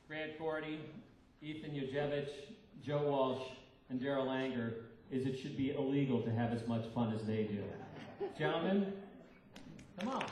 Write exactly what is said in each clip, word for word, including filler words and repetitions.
Grant Gordy, Ethan Yojevich, Joe Walsh, and Daryl Langer is it should be illegal to have as much fun as they do. Gentlemen, come on.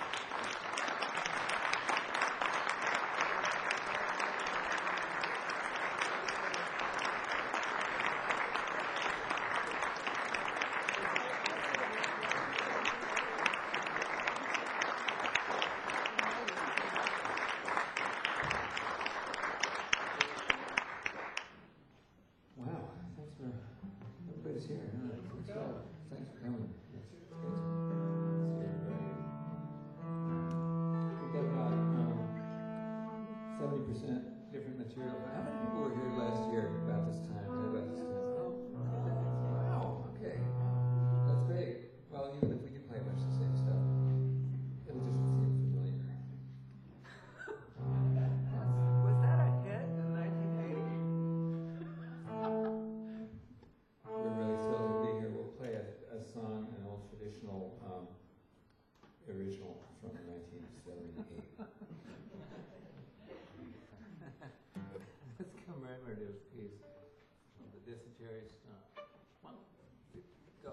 Different material. How many people were here last year about this time? About this time? Wow. Okay. That's great. Well, even if we do play much the same stuff, it'll just seem familiar. Was that a hit in nineteen eighty? We're really thrilled to be here. We'll play a, a song, an old traditional um, original from nineteen seventy-eight. Let's commemorate this piece of the dysentery stomp. One, two, go.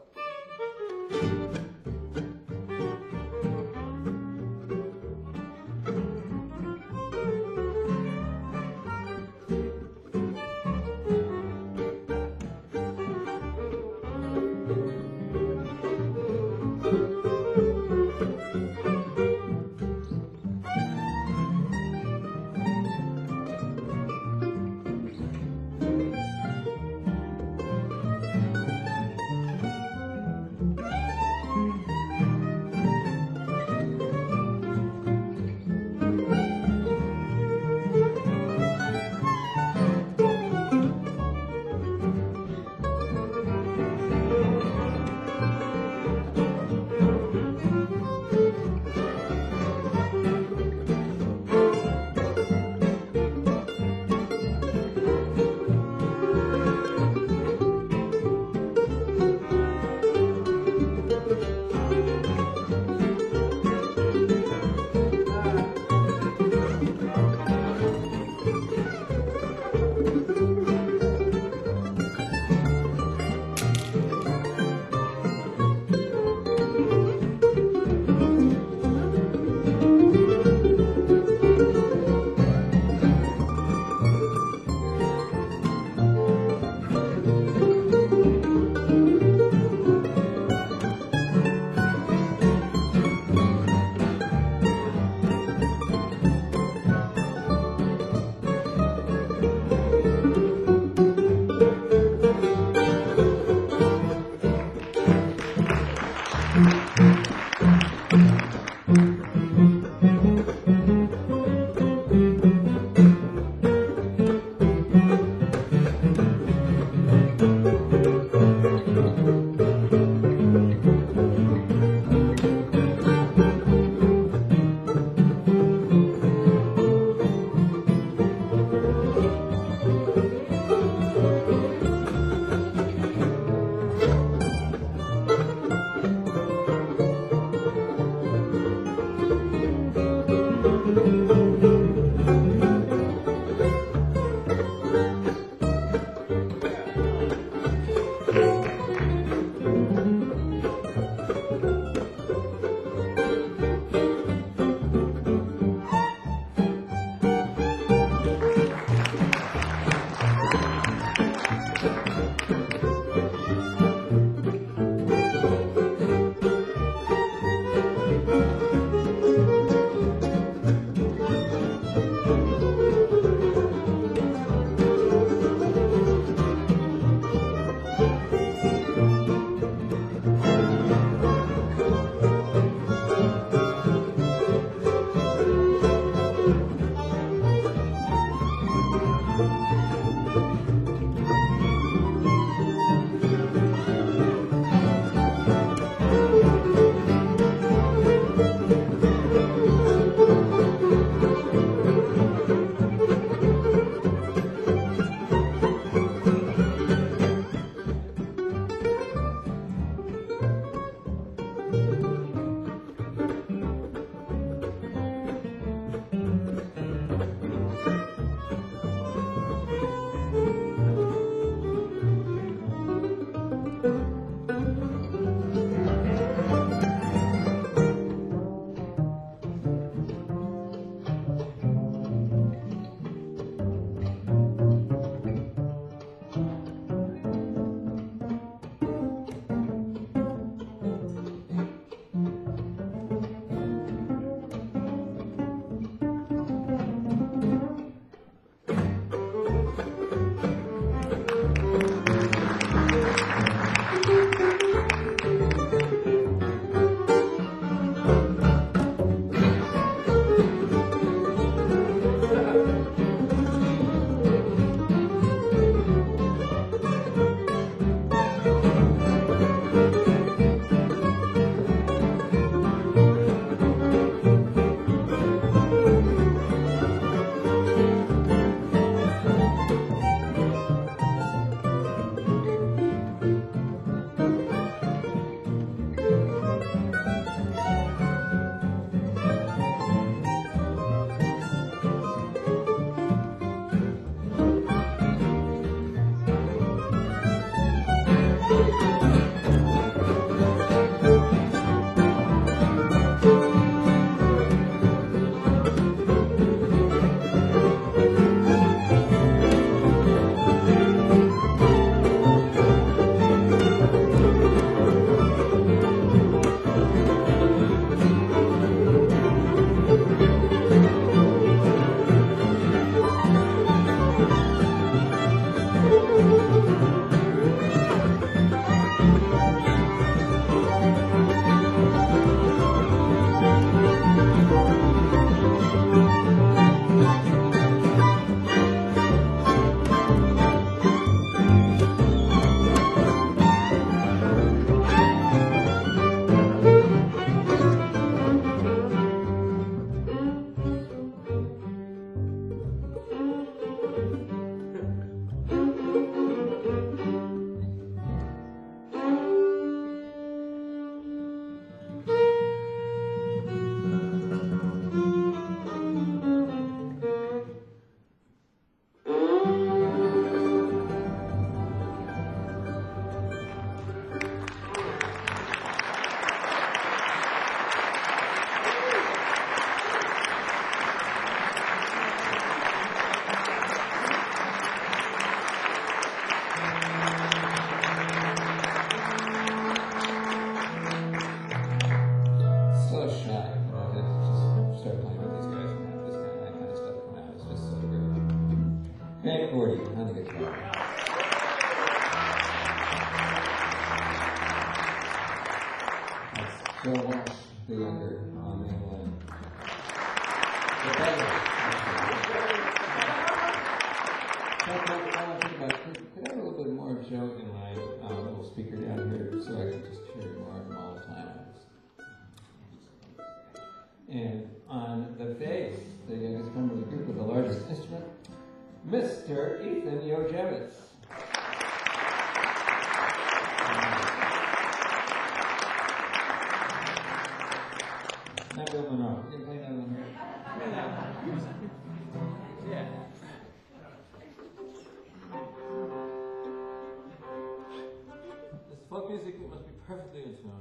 Grant Gordy on the guitar. That's Joe Walsh, the younger, on the mandolin. The better. I want to think about, could, could I have a little bit more of Joe in my uh, little speaker down here so I can just hear more of him all the time? And on the bass, the youngest member of the group with the largest instrument, Mister Ethan Yojevitz. Not Bill Monroe. You can play that one here. Yeah. This folk music must be perfectly in tune.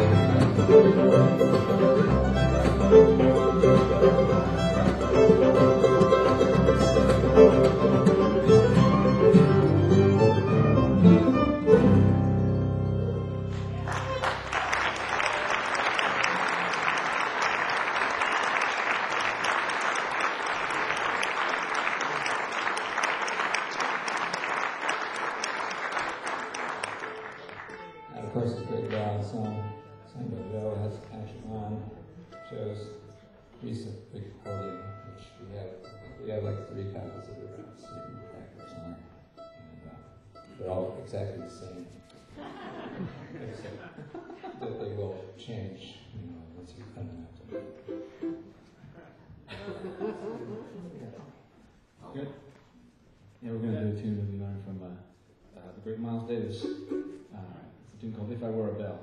Thank you. uh, song, sung by Joe, has actually on Joe's recent recording, which we have. We have like three copies of it sitting back there somewhere, and uh, they're all exactly the same, except that they will change, you know, once you come out. Good. Yeah, we're going to do a tune that we learned from uh, uh, the great Miles Davis. Uh, it's a tune called If I Were a Bell.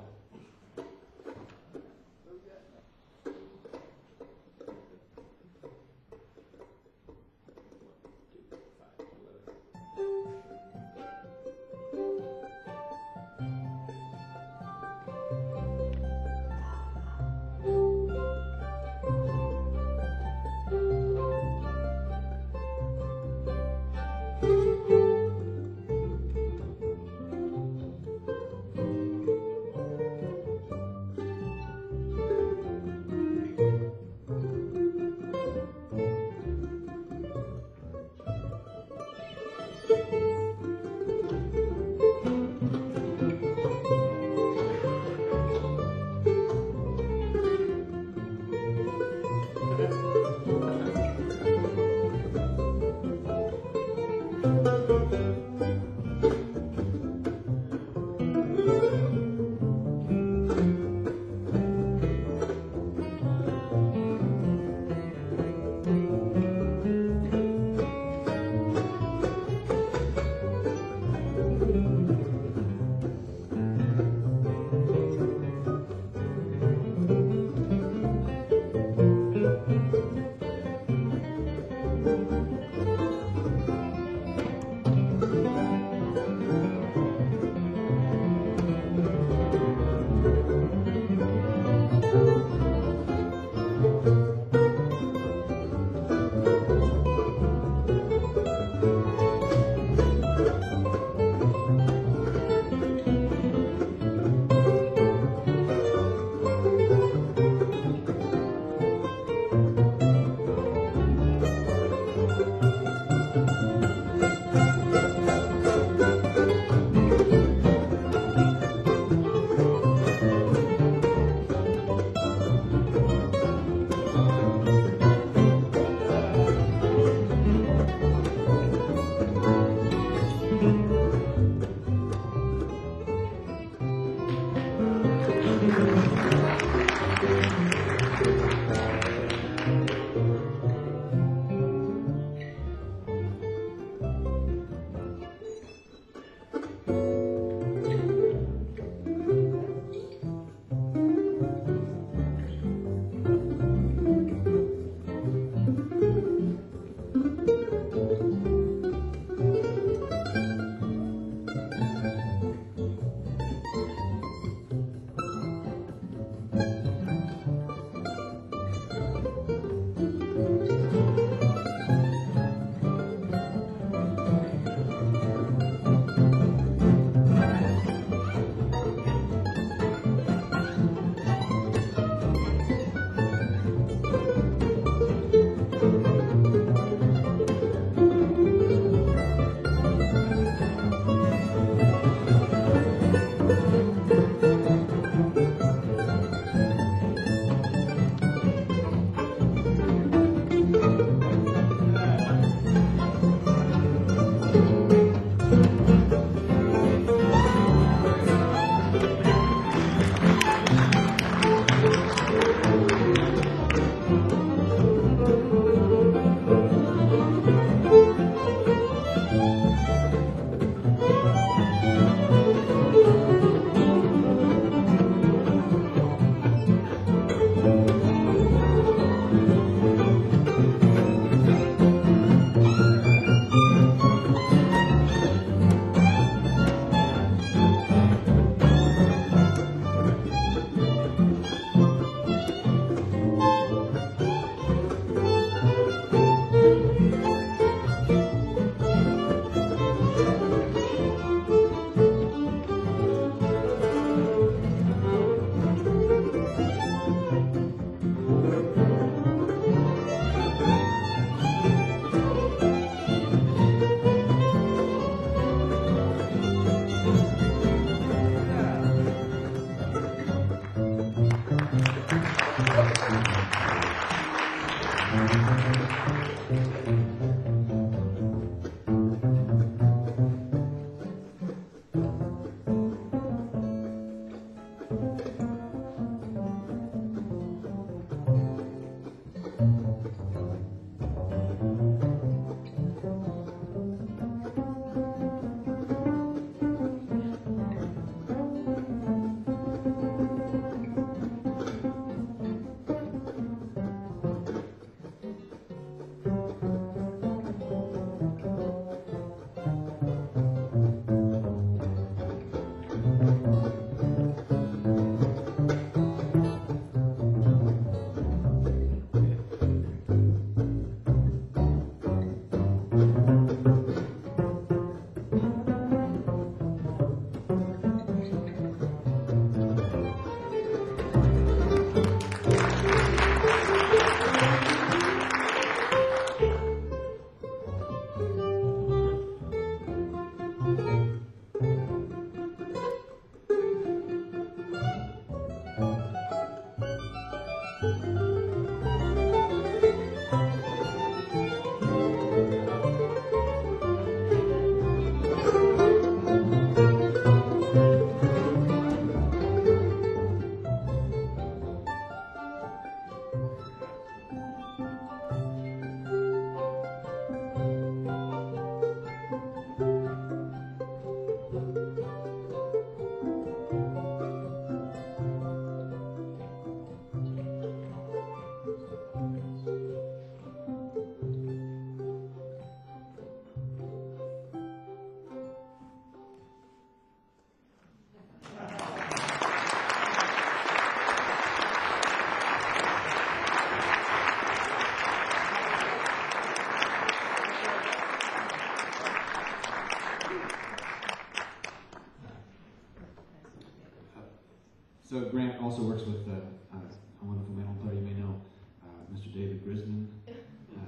So Grant also works with uh, uh, a wonderful man on player you may know, uh, Mister David Grisman. Uh,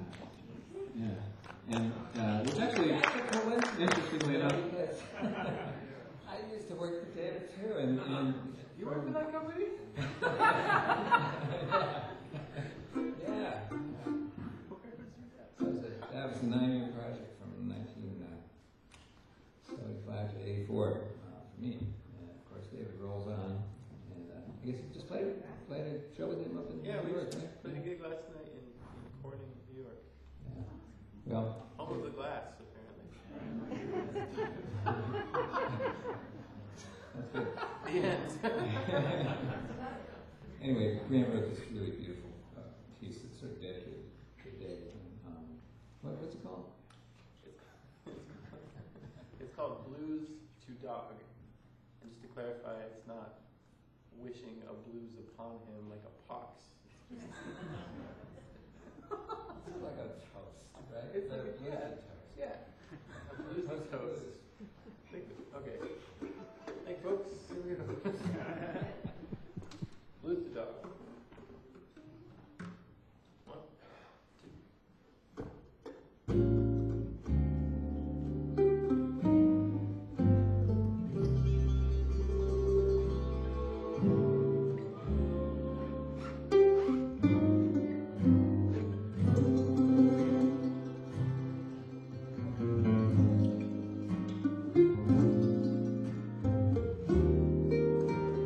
yeah, and uh, which actually, interestingly enough, Because I used to work for David too, and, and You work for that company? yeah. So it was a, that was a nine-year project from nineteen seventy-five to eighty-four uh, for me. And of course, David rolls on, and uh, I guess you just played played a show with him up in Yeah, New we York, just right? played a gig last night in, in Corning, New York. Yeah. Well, Home of the Glass, apparently. that's good. Yeah. Anyway, Grant wrote this really beautiful uh, piece that's sort of dedicated to David. And, um, what, what's it called? It's called Blues to Dog. And just to clarify, it's not wishing a blues upon him like a pox. It's like a toast, right? It's like a- blues yeah. toast. Yeah. A blues to Toast toast. blues. Think, okay. Hey, folks. Here we go. Blues to Dog. One, two. Thank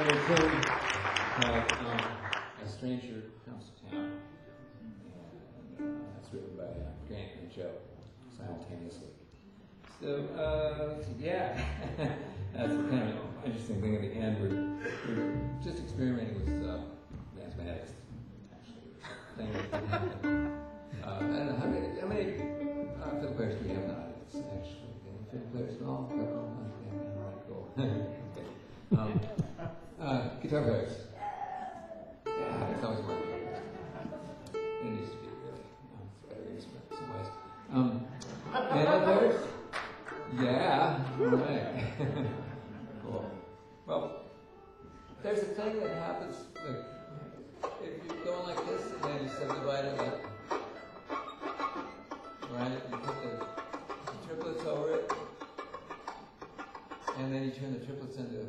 little tune called um, A Stranger Comes to Town. And uh, that's written by uh, Grant and Joe simultaneously. So, uh, yeah, that's kind of an interesting thing at the end. We're, we're just experimenting with uh, mathematics, actually. Thing that can happen. Uh, I don't know, how many, how many uh, fiddle players do we have in the audience, actually? Any fiddle players at all? Okay, all right, cool. Okay. Um, uh, guitar players. Yeah, it's always one. It needs to be really. No, it's better instrument in some ways. Um, piano players? Yeah, all right. Cool. Well, there's a thing that happens, like, if you're going like this and then you subdivide it like, right, you put the triplets over it, and then you turn the triplets into,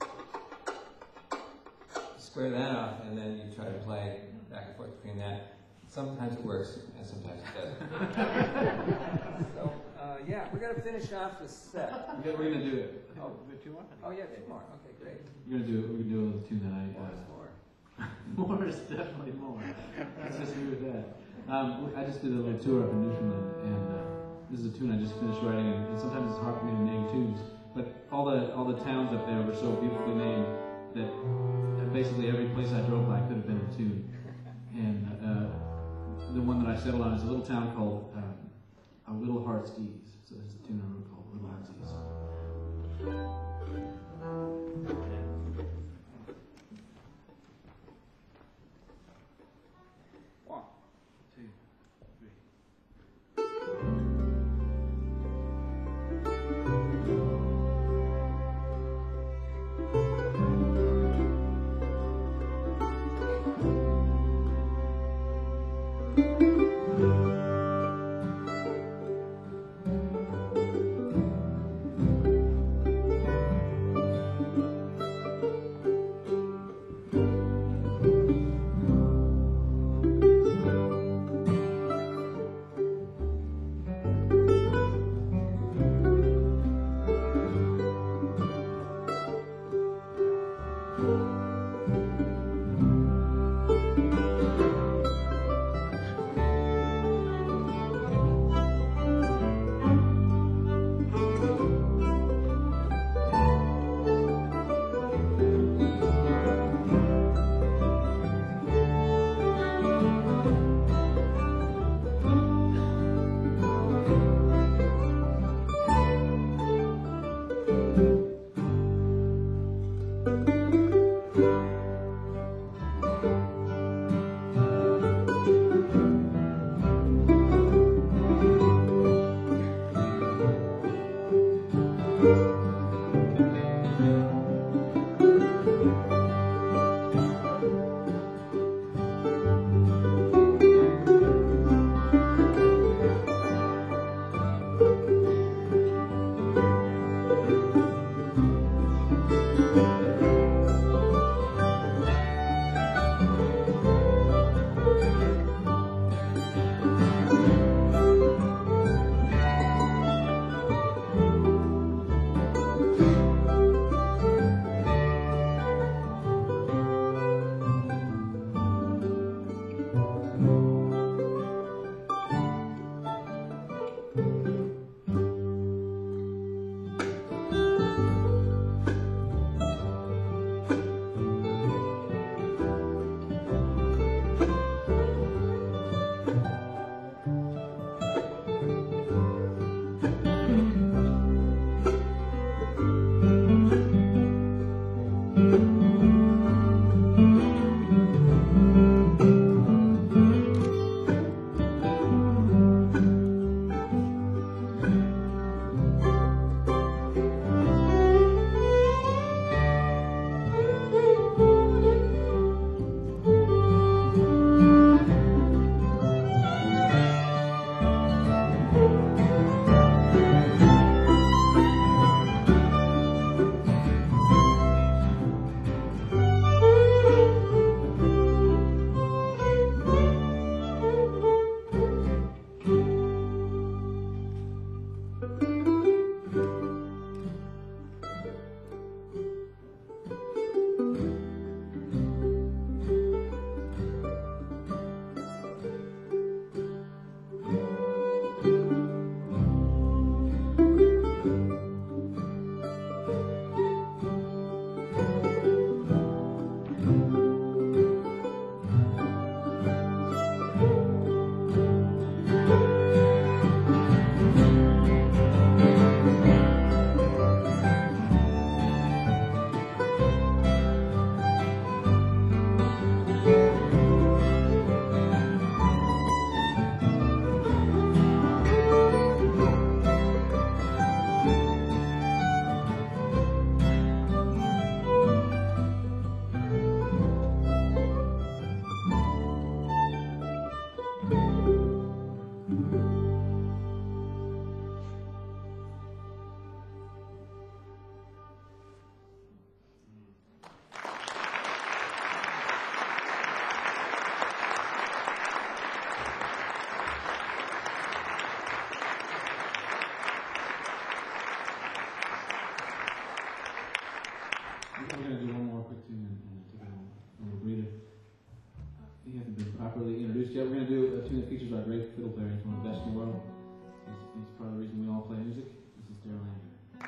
square that off, and then you try to play back and forth between that. Sometimes it works, and sometimes it doesn't. So, uh, yeah, we're going to finish off this set. Okay, we're gonna do it. Oh, two more. oh yeah, two more. Okay, great. We're gonna do it. We're gonna do a little tune that I. More is Uh, more. more is definitely more. Let's just agree with that. Um, I just did a little tour up in Newfoundland, and uh, this is a tune I just finished writing. And, and sometimes it's hard for me to name tunes, but all the all the towns up there were so beautifully named that basically every place I drove by could have been a tune. And uh, the one that I settled on is a little town called uh, A Little Heart's Ease. So there's a tune I wrote called Little Heart's Ease. One, two, three. real quick tune and, and take a little, little breather. He hasn't been properly introduced yet. We're going to do a tune that features our great fiddle player. He's one of the best in the world. He's, he's part of the reason we all play music. This is Daryl Langer.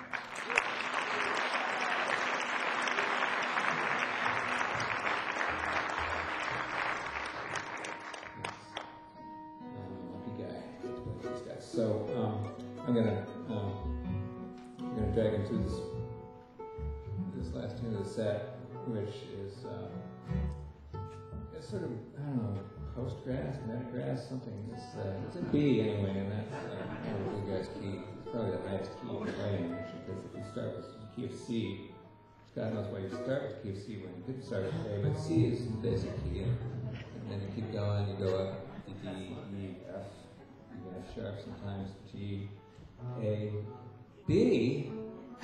So um, I'm gonna um, I'm gonna drag him through this this last tune of the set, which is um, it's sort of I don't know postgrass, metagrass, something. It's uh, it's a B anyway, and that's uh, kind of a bluegrass key. It's probably the highest key you can play in, actually, because if you start with the key of C, God knows why you start with the key of C when you could start with A, but C is the basic key, and, and then you keep going, you go up to D, E, F. F sharp sometimes, G, A, B,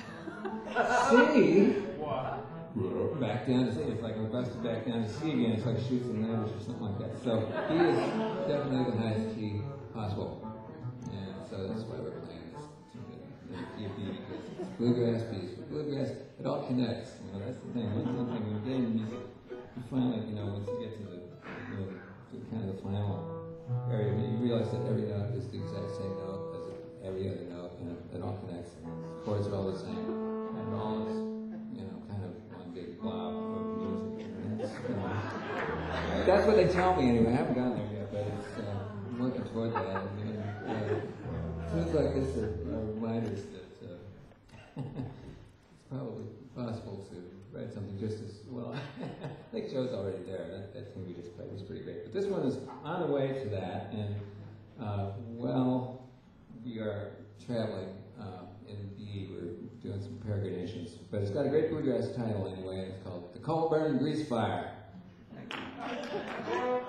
C, what? Back down to C. It's like we're busted back down to C again. It's like shoots and ladders or something like that. So B is definitely the highest key possible, and so that's why we're playing this tune. Key of B because it's bluegrass, B is bluegrass. It all connects. You know, that's the thing. One thing when you're getting music, you find like you know once you get to the you know to kind of the final area, you realize that every note is the exact same note as every other note, and it, it all connects. And the chords are all the same, and it all is, you know, kind of one big blob of music. And it's, you know, that's what they tell me anyway. I haven't gotten there yet, but it's, uh, I'm looking toward that. And, uh, tunes like this are, are reminders that uh, it's probably possible to write something just as well. I think Joe's already there. That, that thing we just played was pretty great. But this one is on the way to that, and uh, well, we are traveling uh, in B. We're doing some peregrinations, but it's got a great bluegrass title anyway, and it's called The Coal Burn Grease Fire. Thank you.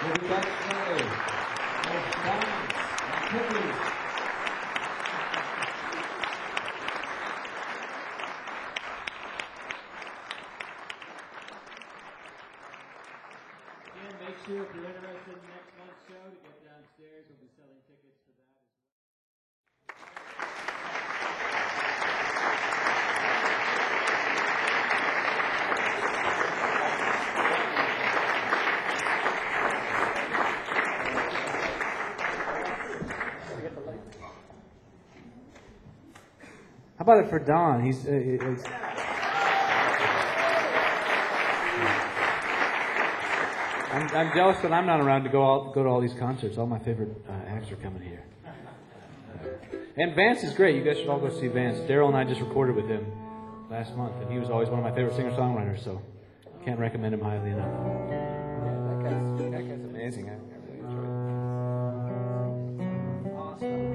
We'll be back shortly. There's donuts and cookies. And make sure if you're interested in next month's show to get downstairs. We'll be selling tickets for that. How about it for Don? He's. Uh, he's I'm, I'm jealous that I'm not around to go all, go to all these concerts. All my favorite uh, acts are coming here. And Vance is great. You guys should all go see Vance. Daryl and I just recorded with him last month, and he was always one of my favorite singer-songwriters, so can't recommend him highly enough. That guy's, that guy's amazing. I, I really enjoyed it. Awesome.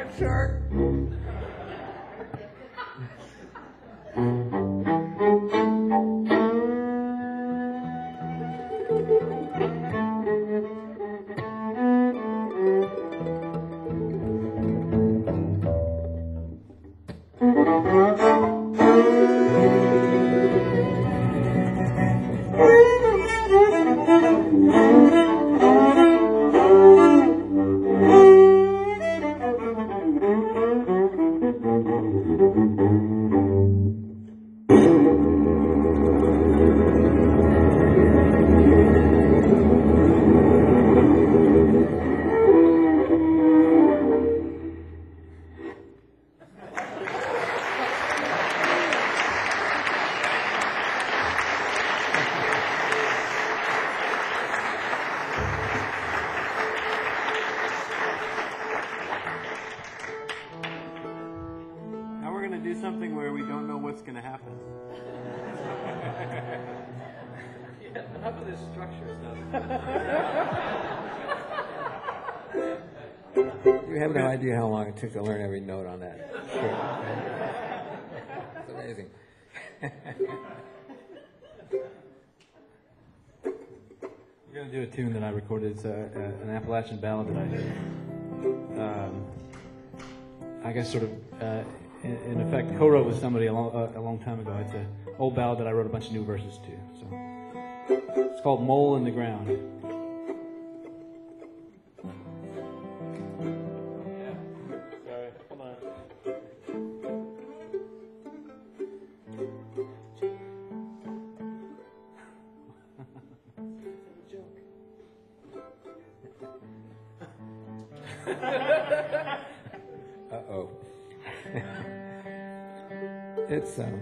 shark. Now we're gonna do something where we don't know what's gonna happen. Yeah, enough of this structure stuff. You have no idea how long it took to learn every note on that. It's amazing. We're going to do a tune that I recorded. It's a, a, an Appalachian ballad that I did. Um, I guess sort of, uh, in, in effect, co-wrote with somebody a long, uh, a long time ago. It's an old ballad that I wrote a bunch of new verses to. So it's called Mole in the Ground. Sorry, hold on. Uh-oh. It's, um...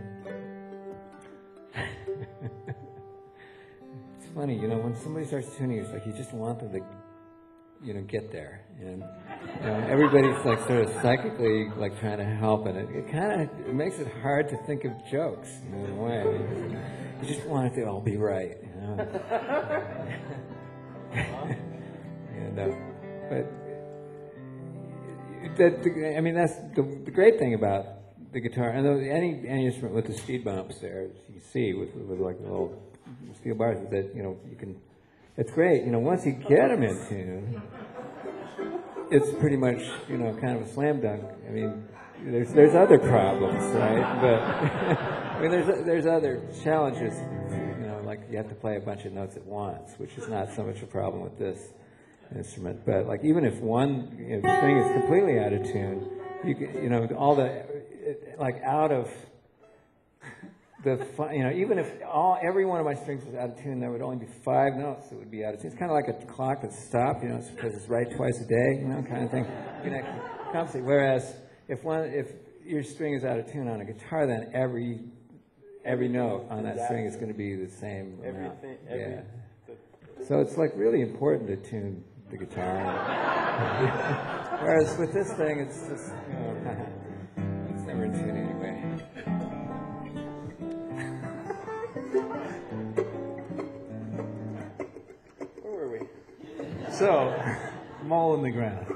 it's funny, you know, when somebody starts tuning, it's like you just want them to, you know, get there. And, you know, everybody's like sort of psychically like trying to help, and it, it kind of it makes it hard to think of jokes, you know, in a way. I mean, you just want it to all be right, you know. and, uh, but... That, the, I mean, that's the, the great thing about the guitar, and the, any any instrument with the speed bumps there, you see with with like the little steel bars, is that you know you can. It's great, you know. Once you get them in tune, it's pretty much you know kind of a slam dunk. I mean, there's there's other problems, right? But I mean, there's there's other challenges, you know, like you have to play a bunch of notes at once, which is not so much a problem with this instrument, but like even if one you know, string is completely out of tune, you can, you know all the it, like out of the you know even if all every one of my strings was out of tune, there would only be five notes that would be out of tune. It's kind of like a clock that's stopped, you know, it's because it's right twice a day, you know, kind of thing. You can actually compensate. Whereas if one if your string is out of tune on a guitar, then every every note on that string is going to be the same amount. Everything, every, yeah. So it's like really important to tune the guitar. Whereas with this thing, it's just, you know, it's never in tune anyway. where were we? So, Mole in the Ground.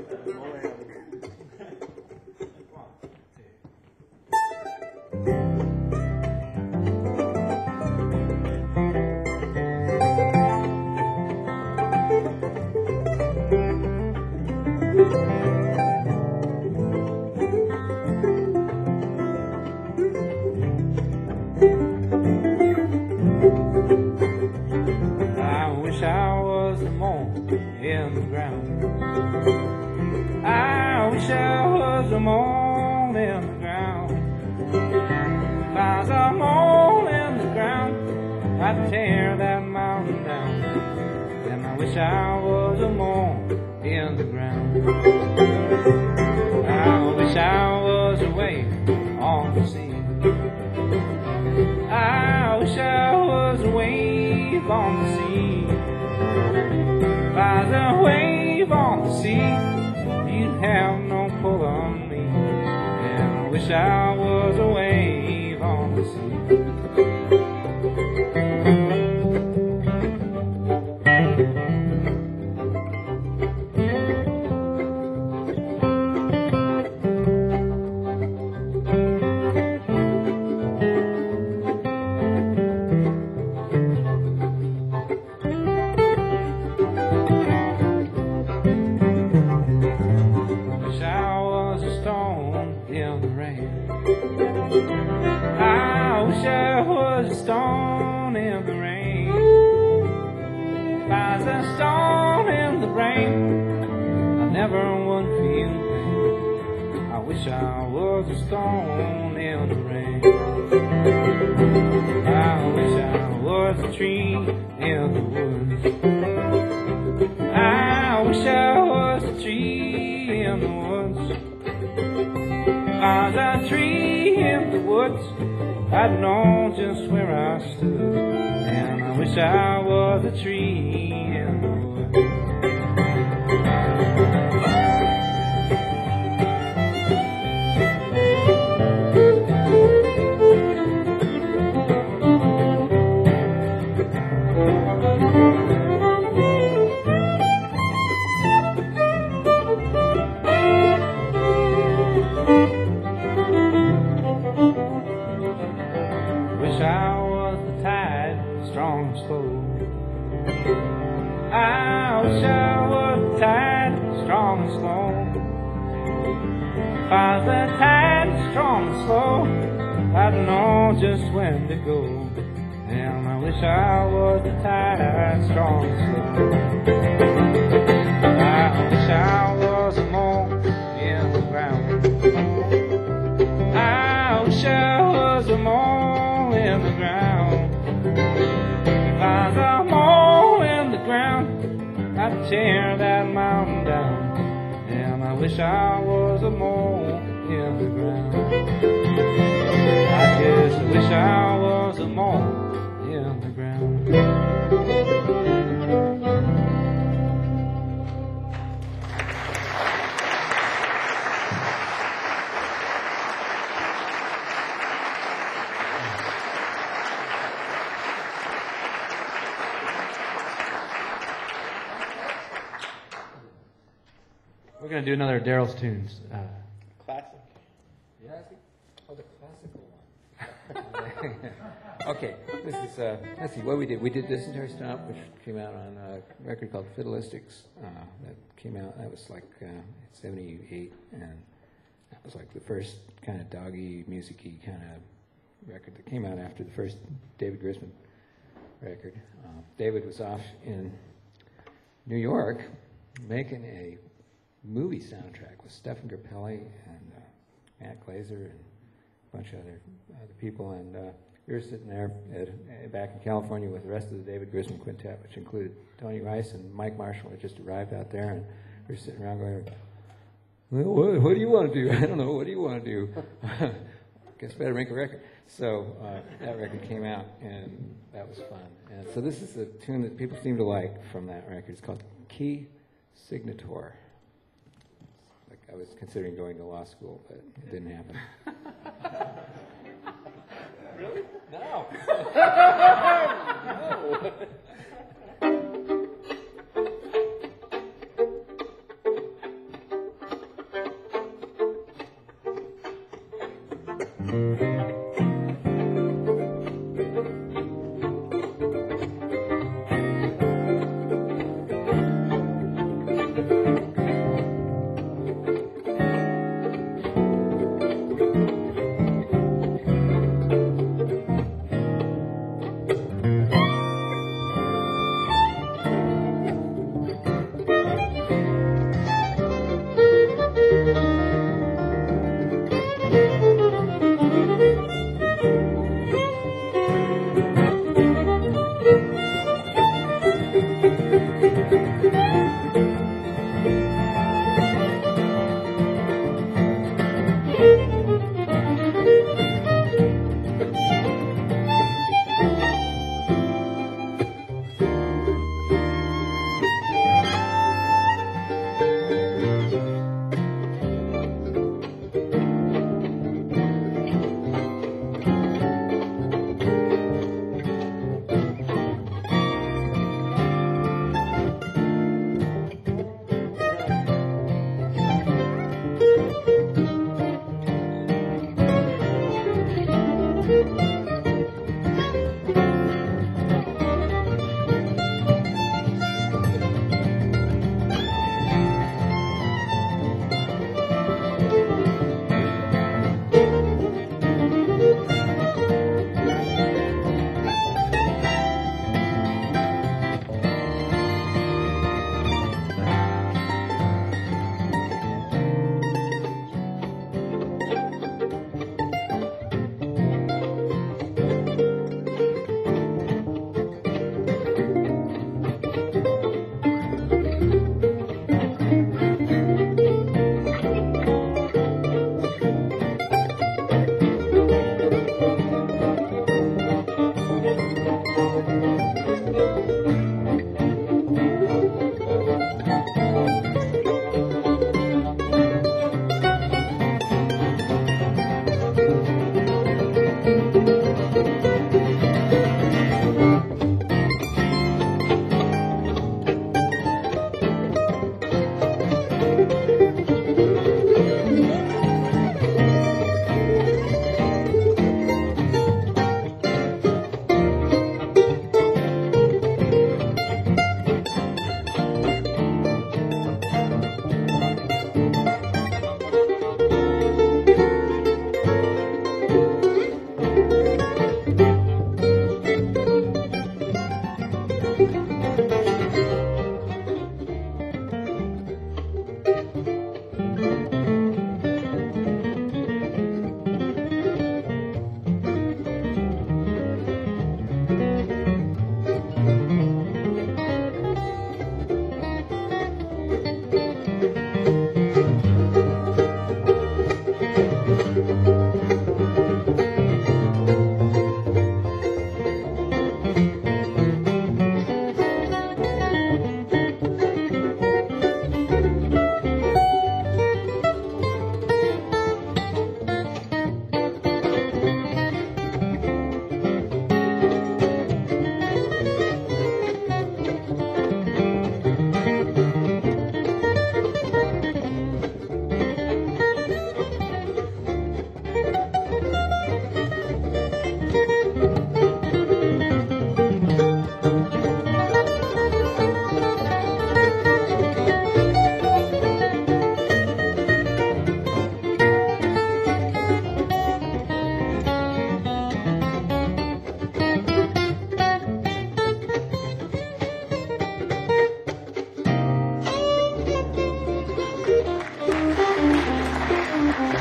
I wish I was a mole in the ground. I wish I was a mole in the ground. If I was a mole in the ground, I'd tear that mountain down. And I wish I was a mole in the ground. I wish I was a wave on the sea. I wish I was a wave on the sea. If I was a wave on the sea, you'd have no pull on me. And I wish I was a wave on the sea. was a stone in the rain. I wish I was a stone in the rain. If I was a stone in the rain, I never would feel pain. I wish I was a stone in the rain. I wish I was a tree in the woods. I wish I was a tree in the woods. If I was a tree in the woods, I'd know just where I stood. And I wish I was a tree in the woods. Wish I was the tide, strong and slow. I wish I was the tide, strong and slow. If I was the tide, strong and slow, I'd know just when to go. And I wish I was the tide, strong and slow. I wish I was a mole in the ground. I wish I was a mole in the ground. If I was a mole in the ground, I'd tear that mountain down. And I wish I was a mole in the ground. I just wish I was a mole in the ground. We're going to do another of Daryl's tunes. Uh, Classic. Yeah, I think, oh, the classical one. Okay, this is, uh, let's see, what we did. We did Dysentery Stomp, which came out on a record called Fiddleistics. Uh, that came out, that was like uh, seventy-eight, and that was like the first kind of doggy, music-y kind of record that came out after the first David Grisman record. Uh, David was off in New York making a movie soundtrack with Stephen Grappelli and uh, Matt Glazer and a bunch of other other people, and uh, we were sitting there at, uh, back in California with the rest of the David Grisman Quintet, which included Tony Rice and Mike Marshall had just arrived out there, and we were sitting around going, well, what, what do you want to do? I don't know, what do you want to do? Guess better make a record. So uh, that record came out, and that was fun. And so this is a tune that people seem to like from that record. It's called Key Signator. I was considering going to law school, but it didn't happen. Really? No. Thank you.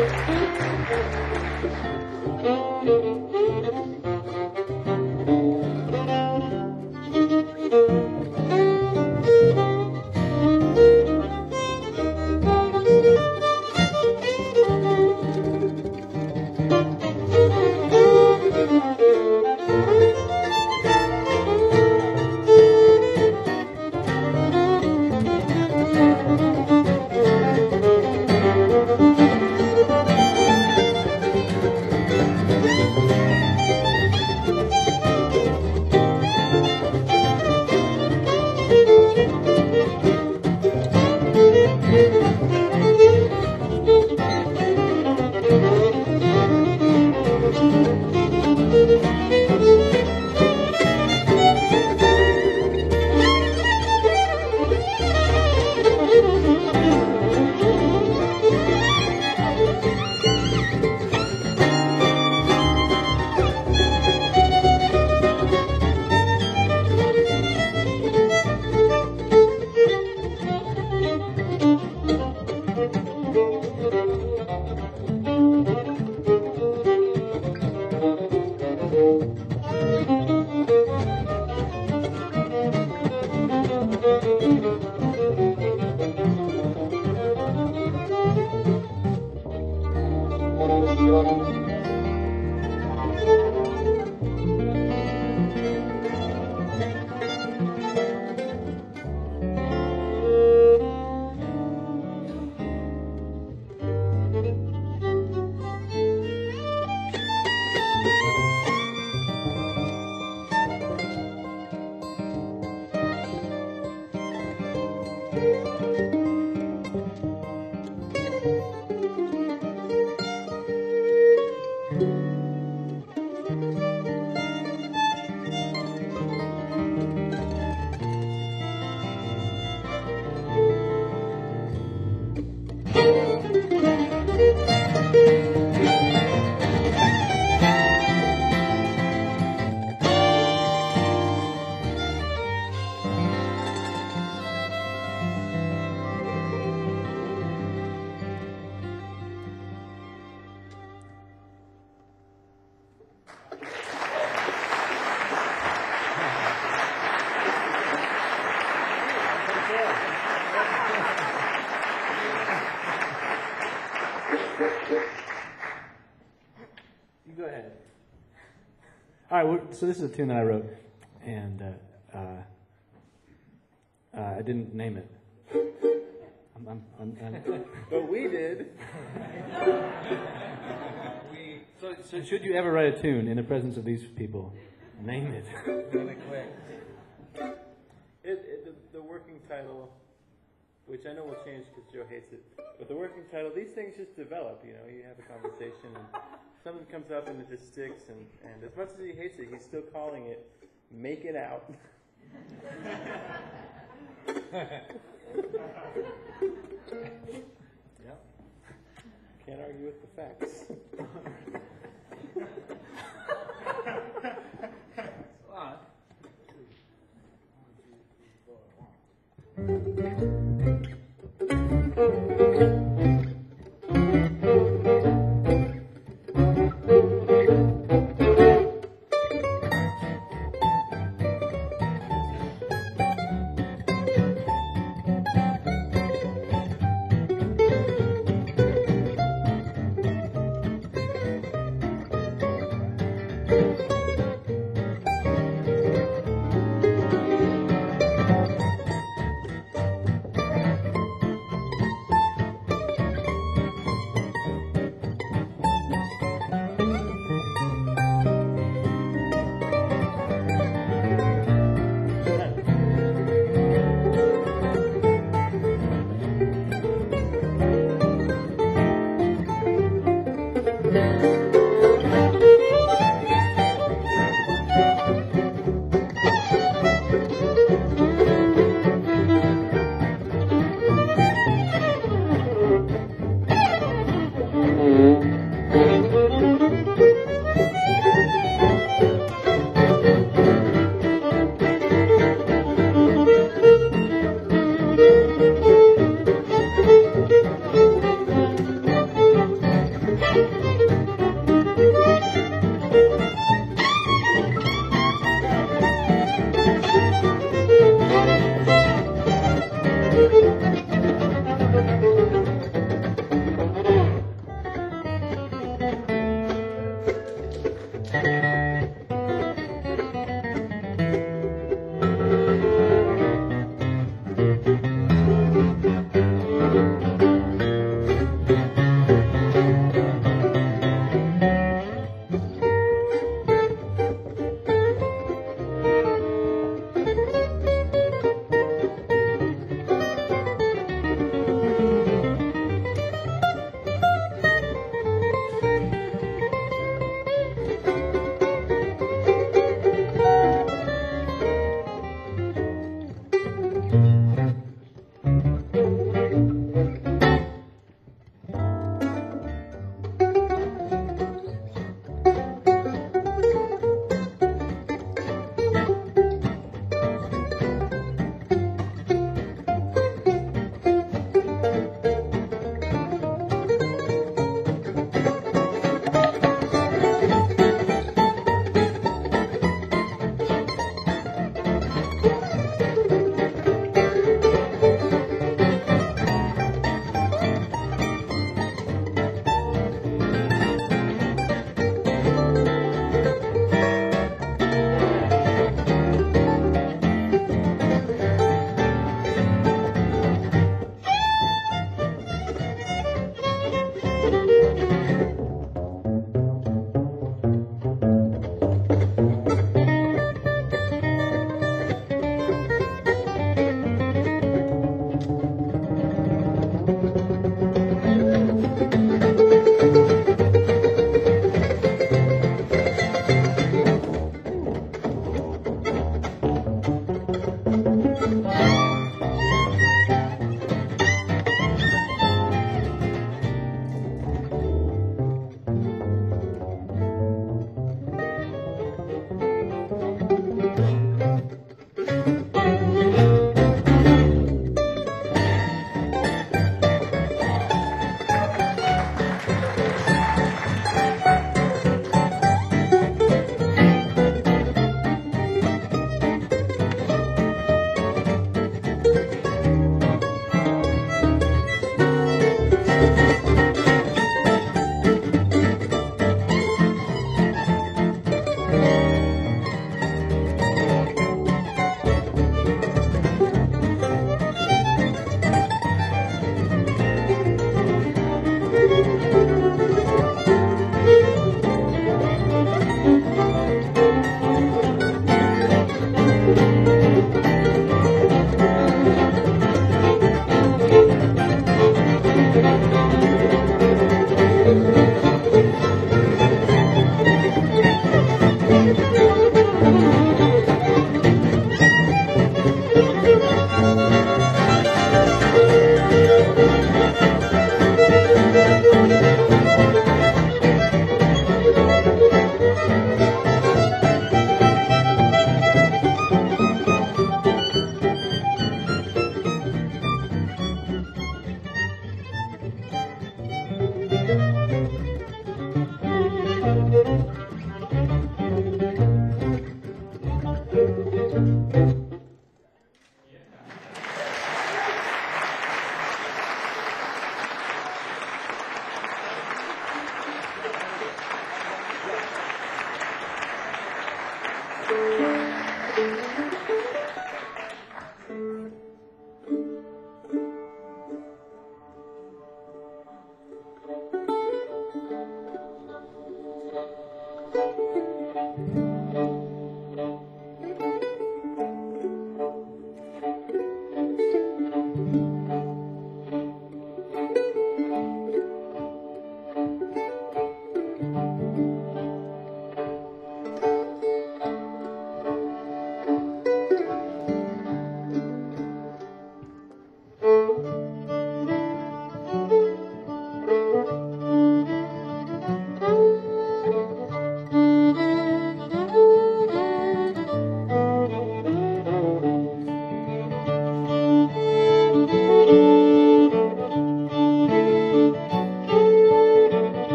You go ahead. All right, well, so this is a tune that I wrote, and uh, uh, uh, I didn't name it. I'm, I'm, I'm, I'm But we did. so, so should you ever write a tune in the presence of these people, name it. Name it quick. It, it, the, the working title, which I know will change because Joe hates it, but the working title, these things just develop, you know, you have a conversation and something comes up and it just sticks, and, and as much as he hates it, he's still calling it Make It Out. Yeah. Can't argue with the facts.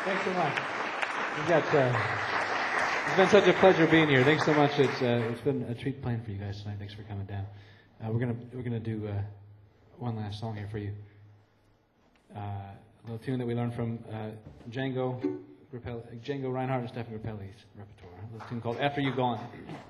Thanks so much. We've got, uh, it's been such a pleasure being here. Thanks so much. It's uh, it's been a treat playing for you guys tonight. Thanks for coming down. Uh, we're gonna we're gonna do uh, one last song here for you. Uh, a little tune that we learned from uh, Django, Grappelli, Django Reinhardt and Stephen Grappelli's repertoire. A little tune called "After You Gone."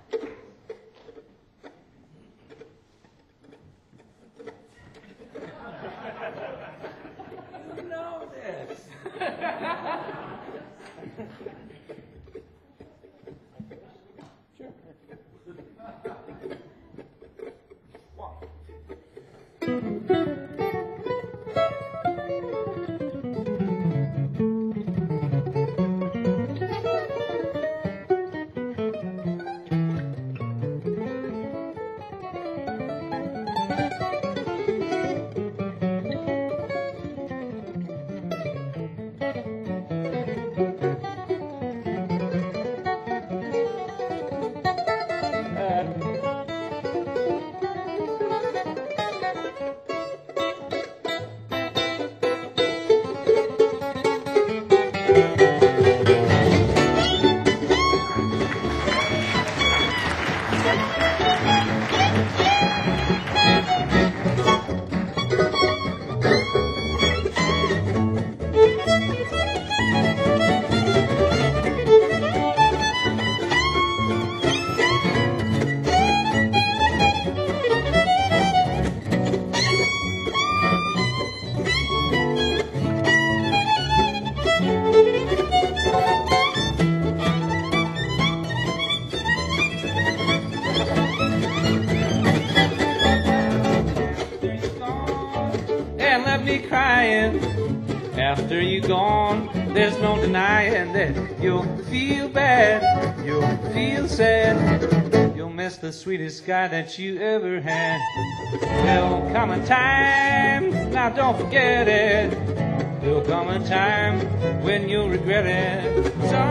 After you gone, there's no denying that you'll feel bad, you'll feel sad, you'll miss the sweetest guy that you ever had. There'll come a time, now don't forget it, there'll come a time when you'll regret it.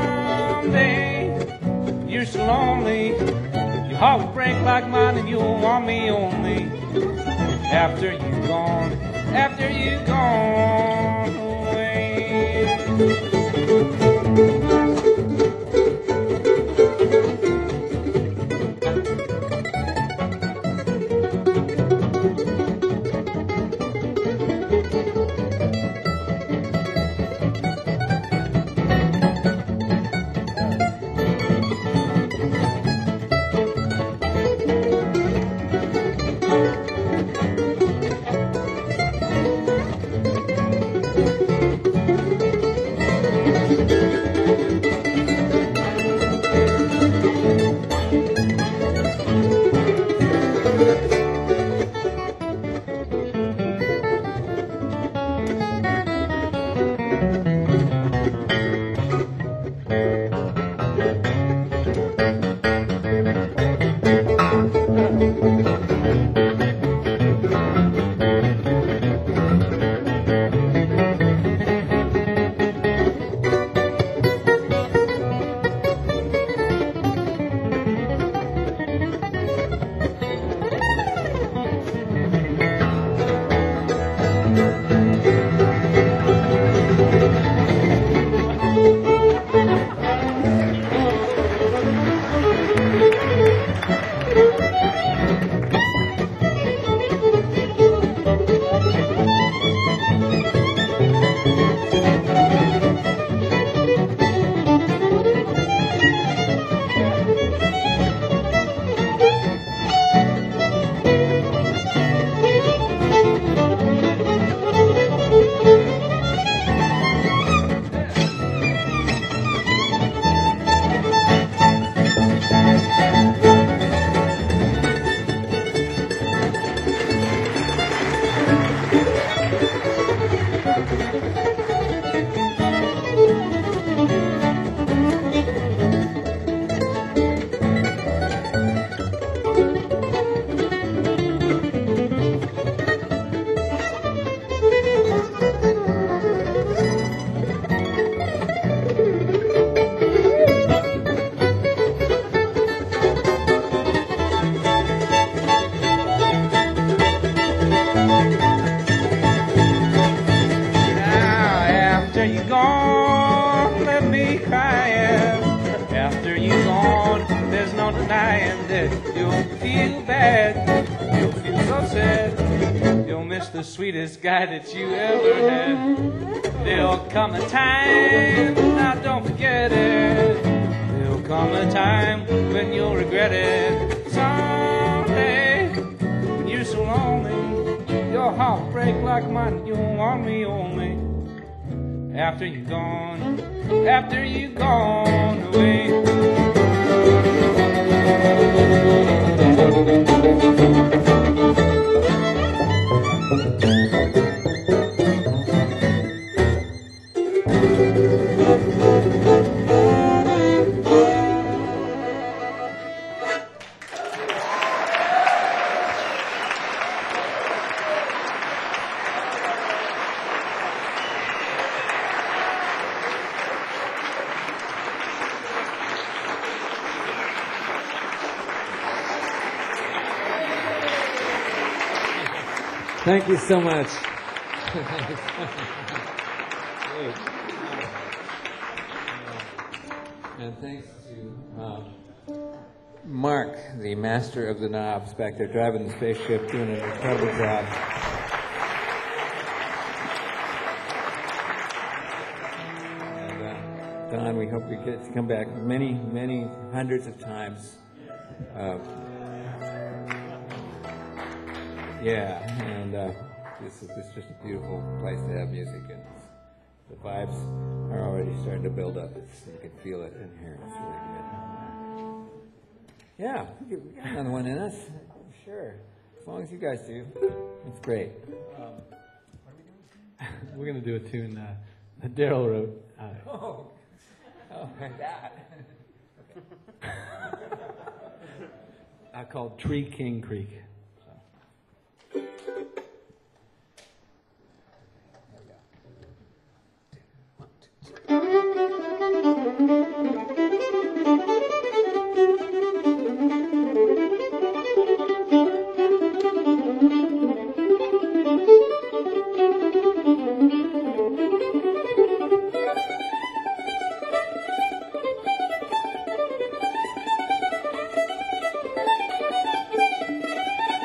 Someday, you're so lonely, your heart will break like mine and you'll want me only after you're gone, after you're gone away. denying that you'll feel bad. You'll feel so sad. You'll miss the sweetest guy that you ever had. There'll come a time, now don't forget it. There'll come a time when you'll regret it. Someday, when you're so lonely, your heart will break like mine. You'll want me only after you're gone, after you're gone away. Thank you so much. And thanks to um, Mark, the master of the knobs, back there driving the spaceship, doing an incredible job. And uh, Don, we hope we get to come back many, many hundreds of times. Uh, Yeah, and uh, this is this is just a beautiful place to have music, and the vibes are already starting to build up. It's, you can feel it in here. It's really good. Yeah, we got another one in us. Sure, as long as you guys do, it's great. Um, what are we doing? We're going to do a tune uh, that Daryl wrote. Uh, Oh, oh, that. uh, called Tree King Creek. Thank you.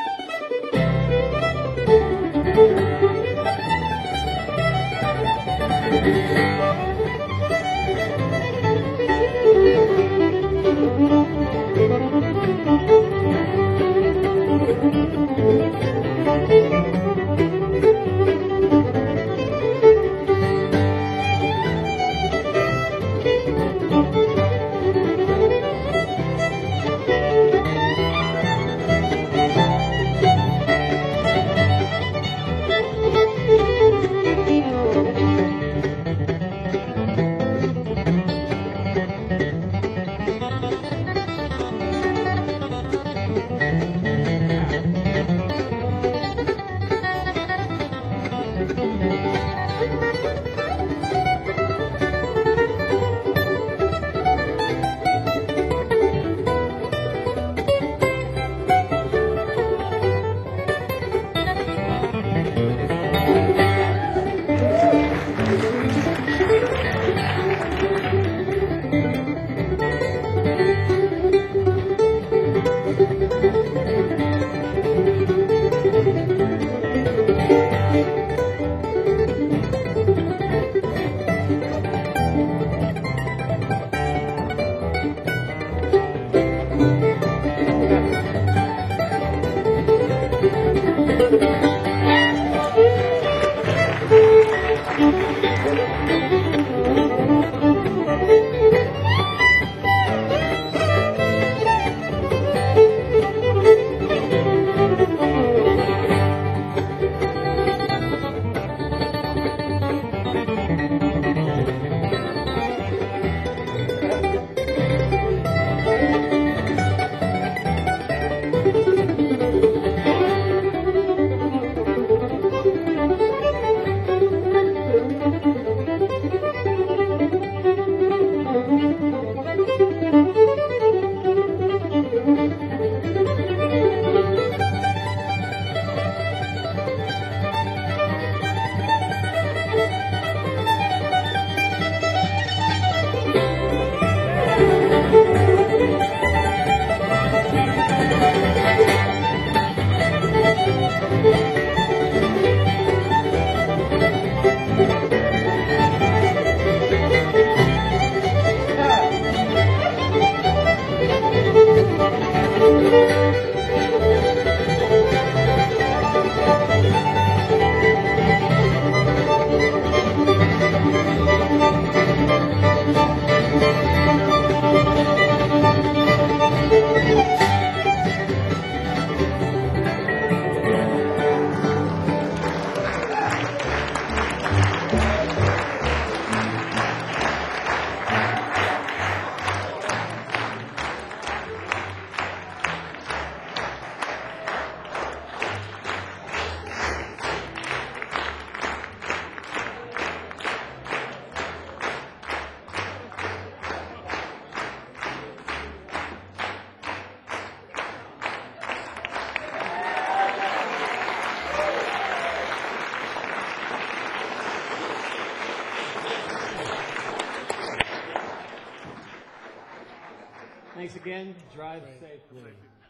again. Drive safely.